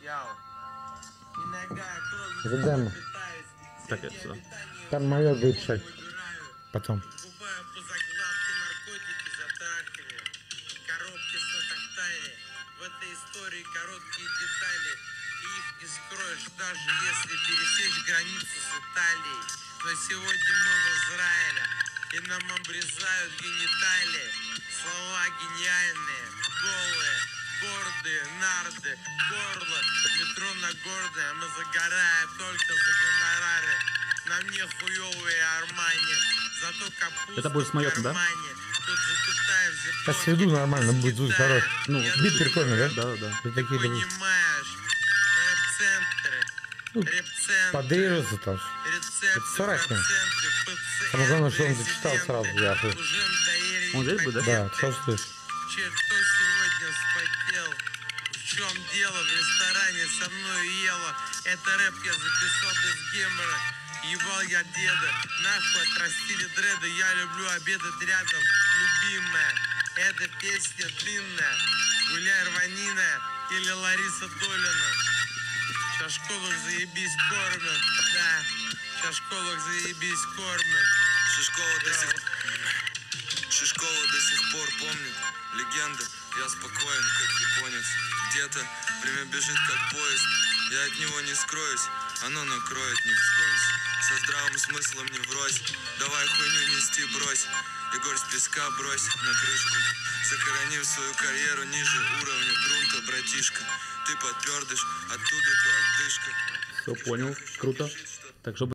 Ведемо. Так, я сюда. Там майор будет чай. Потом. Покупаю по закладке наркотики затрахали. Коробки с атахтали. В этой истории короткие детали. И их не скроешь, даже если пересечь границу с Италией. Но сегодня мы в Израиле. И нам обрезают гениталии. Слова гениальные, голые, гордые, нарды, горло, метро на гордое. Мы загораем только за гонорары. На мне хуёвые Армани. Зато капуста Это будет с Майотом, да? в кармане. Тут запятая в зиппоке. Сейчас сведу нормально, будет звук хорош. Ну, Бит прикольный, да? Да, да. Ты такие люблю. Понимаешь, рэп-центры, Ну, реп-центры, подырился там. рецепты, Сорок минут. проценты, пациенты, Самое главное, что он зачитал сразу, я охуел. уже надоели Он здесь будет, да? Да, чувствуешь. Кто сегодня вспотел? В чем дело? В ресторане со мной ела. Это рэп я записал без гемора. Ебал я деда. Нахуй отрастили дреды. Я люблю обедать рядом. Любимая. Эта песня длинная. Гуляй рваниная. Или Лариса Долина. Сейчас в школах заебись кормят. Да. Сейчас в школах заебись кормят. Шишкова до сих пор помнит. Легенда, я спокоен, как японец. Где-то время бежит, как поезд. Я от него не скроюсь, оно накроет не вскользь. Со здравым смыслом не врозь. Давай хуйню нести, брось. Егор с песка брось на крышку. Закоронив свою карьеру ниже уровня грунта, братишка. Ты подтвердишь, оттуда-то отдышка. Все понял. Круто. Так, чтобы